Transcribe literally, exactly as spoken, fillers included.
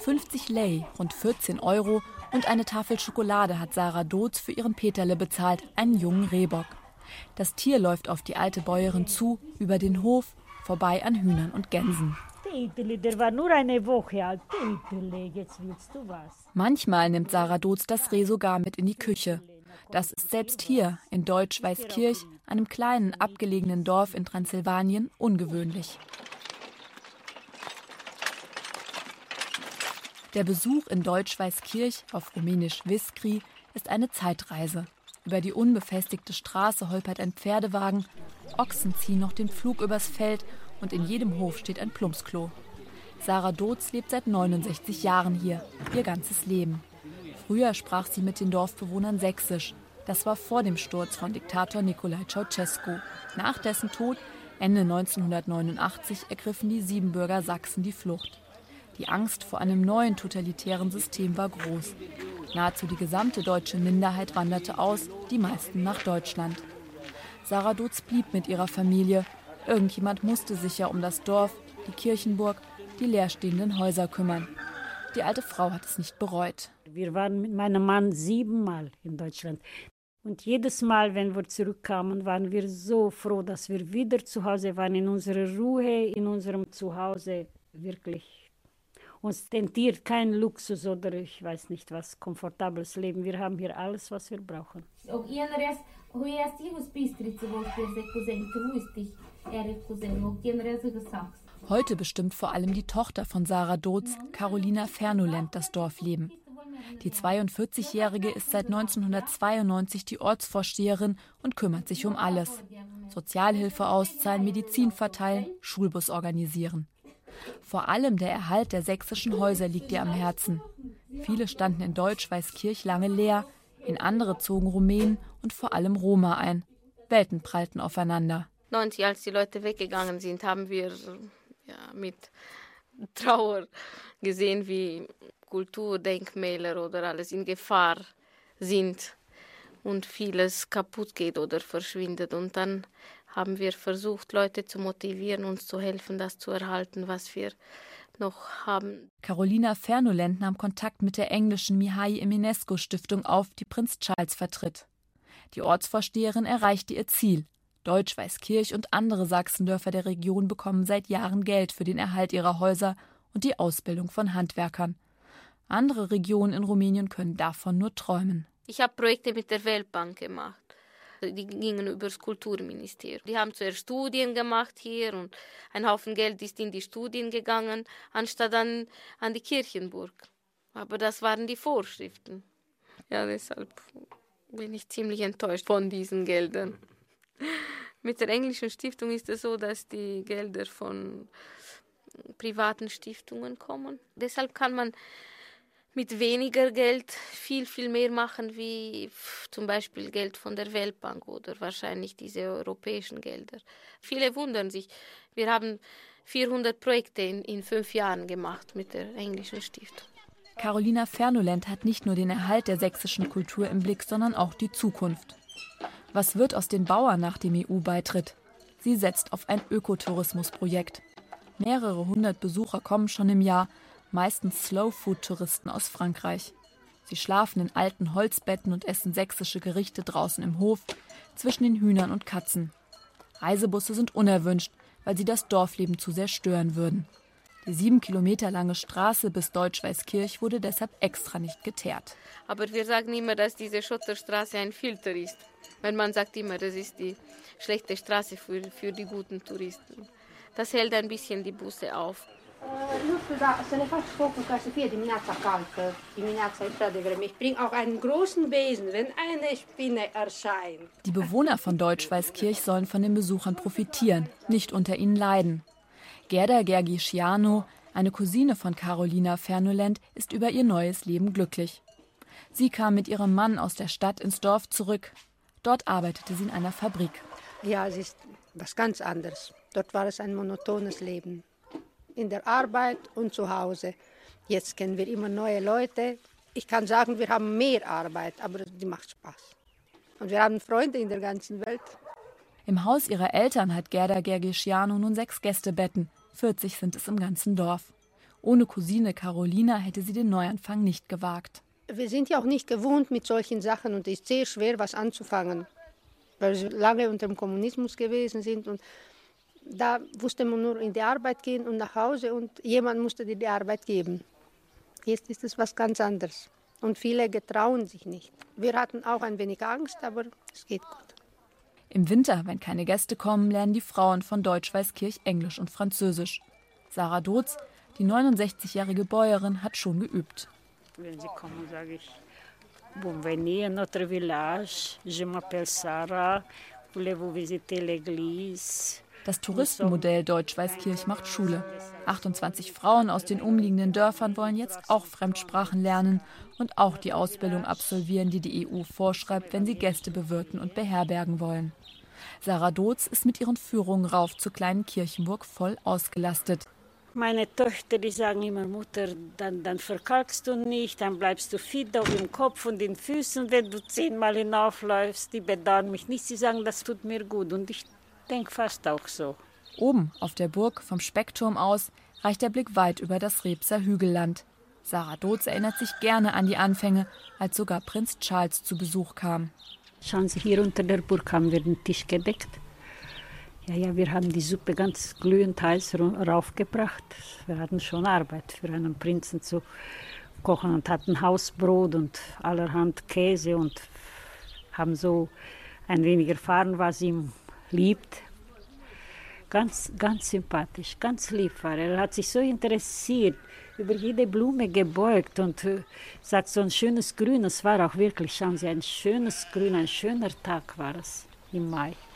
fünfzig Lei, rund vierzehn Euro, und eine Tafel Schokolade hat Sarah Dooz für ihren Peterle bezahlt, einen jungen Rehbock. Das Tier läuft auf die alte Bäuerin zu, über den Hof, vorbei an Hühnern und Gänsen. Peterle, der war nur eine Woche alt. Peterle, jetzt willst du was. Manchmal nimmt Sarah Dooz das Reh sogar mit in die Küche. Das ist selbst hier, in Deutsch-Weißkirch, einem kleinen, abgelegenen Dorf in Transsilvanien, ungewöhnlich. Der Besuch in Deutsch-Weißkirch, auf Rumänisch Viskri, ist eine Zeitreise. Über die unbefestigte Straße holpert ein Pferdewagen, Ochsen ziehen noch den Pflug übers Feld und in jedem Hof steht ein Plumpsklo. Sarah Dooz lebt seit neunundsechzig Jahren hier, ihr ganzes Leben. Früher sprach sie mit den Dorfbewohnern Sächsisch. Das war vor dem Sturz von Diktator Nicolae Ceausescu. Nach dessen Tod, Ende neunzehnhundertneunundachtzig, ergriffen die Siebenbürger Sachsen die Flucht. Die Angst vor einem neuen totalitären System war groß. Nahezu die gesamte deutsche Minderheit wanderte aus, die meisten nach Deutschland. Sarah Dooz blieb mit ihrer Familie. Irgendjemand musste sich ja um das Dorf, die Kirchenburg, die leerstehenden Häuser kümmern. Die alte Frau hat es nicht bereut. Wir waren mit meinem Mann siebenmal in Deutschland. Und jedes Mal, wenn wir zurückkamen, waren wir so froh, dass wir wieder zu Hause waren, in unserer Ruhe, in unserem Zuhause, wirklich. Uns tentiert kein Luxus oder ich weiß nicht was, komfortables Leben. Wir haben hier alles, was wir brauchen. Heute bestimmt vor allem die Tochter von Sarah Dooz, Karolina Fernolent, das Dorfleben. Die zweiundvierzigjährige ist seit neunzehnhundertzweiundneunzig die Ortsvorsteherin und kümmert sich um alles. Sozialhilfe auszahlen, Medizin verteilen, Schulbus organisieren. Vor allem der Erhalt der sächsischen Häuser liegt ihr am Herzen. Viele standen in Deutsch-Weißkirch lange leer, in andere zogen Rumänen und vor allem Roma ein. Welten prallten aufeinander. neunzig, als die Leute weggegangen sind, haben wir ja, mit Trauer gesehen, wie Kulturdenkmäler oder alles in Gefahr sind und vieles kaputt geht oder verschwindet. Und dann haben wir versucht, Leute zu motivieren, uns zu helfen, das zu erhalten, was wir noch haben. Karolina Fernolent nahm Kontakt mit der englischen Mihai Eminescu Stiftung auf, die Prinz Charles vertritt. Die Ortsvorsteherin erreichte ihr Ziel. Deutsch-Weißkirch und andere Sachsendörfer der Region bekommen seit Jahren Geld für den Erhalt ihrer Häuser und die Ausbildung von Handwerkern. Andere Regionen in Rumänien können davon nur träumen. Ich habe Projekte mit der Weltbank gemacht. Die gingen über das Kulturministerium. Die haben zuerst Studien gemacht hier und ein Haufen Geld ist in die Studien gegangen, anstatt an, an die Kirchenburg. Aber das waren die Vorschriften. Ja, deshalb bin ich ziemlich enttäuscht von diesen Geldern. Mit der englischen Stiftung ist es so, dass die Gelder von privaten Stiftungen kommen. Deshalb kann man mit weniger Geld viel, viel mehr machen, wie zum Beispiel Geld von der Weltbank oder wahrscheinlich diese europäischen Gelder. Viele wundern sich. Wir haben vierhundert Projekte in, in fünf Jahren gemacht mit der englischen Stiftung. Karolina Fernolent hat nicht nur den Erhalt der sächsischen Kultur im Blick, sondern auch die Zukunft. Was wird aus den Bauern nach dem E U-Beitritt? Sie setzt auf ein Ökotourismusprojekt. Mehrere hundert Besucher kommen schon im Jahr, meistens Slow-Food-Touristen aus Frankreich. Sie schlafen in alten Holzbetten und essen sächsische Gerichte draußen im Hof, zwischen den Hühnern und Katzen. Reisebusse sind unerwünscht, weil sie das Dorfleben zu sehr stören würden. Die sieben Kilometer lange Straße bis Deutsch-Weißkirch wurde deshalb extra nicht geteert. Aber wir sagen immer, dass diese Schotterstraße ein Filter ist. Weil man sagt immer, das ist die schlechte Straße für, für die guten Touristen. Das hält ein bisschen die Busse auf. Ich bringe auch einen großen Besen, wenn eine Spinne erscheint. Die Bewohner von Deutsch-Weißkirch sollen von den Besuchern profitieren, nicht unter ihnen leiden. Gerda Gergisciano, eine Cousine von Karolina Fernolent, ist über ihr neues Leben glücklich. Sie kam mit ihrem Mann aus der Stadt ins Dorf zurück. Dort arbeitete sie in einer Fabrik. Ja, es ist was ganz anderes. Dort war es ein monotones Leben. In der Arbeit und zu Hause. Jetzt kennen wir immer neue Leute. Ich kann sagen, wir haben mehr Arbeit, aber die macht Spaß. Und wir haben Freunde in der ganzen Welt. Im Haus ihrer Eltern hat Gerda Gergisciano nun sechs Gästebetten. vierzig sind es im ganzen Dorf. Ohne Cousine Carolina hätte sie den Neuanfang nicht gewagt. Wir sind ja auch nicht gewohnt mit solchen Sachen und es ist sehr schwer, was anzufangen, weil wir lange unter dem Kommunismus gewesen sind. Und da musste man nur in die Arbeit gehen und nach Hause und jemand musste dir die Arbeit geben. Jetzt ist es was ganz anderes und viele getrauen sich nicht. Wir hatten auch ein wenig Angst, aber es geht gut. Im Winter, wenn keine Gäste kommen, lernen die Frauen von Deutsch-Weißkirch Englisch und Französisch. Sarah Dotz, die neunundsechzigjährige Bäuerin, hat schon geübt. Wenn sie kommen, sage ich, Bienvenue à notre village, je m'appelle Sarah, voulez-vous visiter l'église? Das Touristenmodell Deutsch-Weißkirch macht Schule. achtundzwanzig Frauen aus den umliegenden Dörfern wollen jetzt auch Fremdsprachen lernen und auch die Ausbildung absolvieren, die die E U vorschreibt, wenn sie Gäste bewirten und beherbergen wollen. Sarah Dotz ist mit ihren Führungen rauf zur kleinen Kirchenburg voll ausgelastet. Meine Töchter, die sagen immer, Mutter, dann, dann verkalkst du nicht, dann bleibst du fit auch im Kopf und den Füßen, wenn du zehnmal hinaufläufst. Die bedauern mich nicht, sie sagen, das tut mir gut und ich denke fast auch so. Oben auf der Burg vom Speckturm aus reicht der Blick weit über das Rebser Hügelland. Sarah Dotz erinnert sich gerne an die Anfänge, als sogar Prinz Charles zu Besuch kam. Schauen Sie, hier unter der Burg haben wir den Tisch gedeckt. Ja, ja, wir haben die Suppe ganz glühend heiß raufgebracht. Wir hatten schon Arbeit für einen Prinzen zu kochen und hatten Hausbrot und allerhand Käse und haben so ein wenig erfahren, was ihm liebt. Ganz, ganz sympathisch, ganz lieb war er. Er hat sich so interessiert, über jede Blume gebeugt und äh, sagt, so ein schönes Grün. Es war auch wirklich, schauen Sie, ein schönes Grün, ein schöner Tag war es im Mai.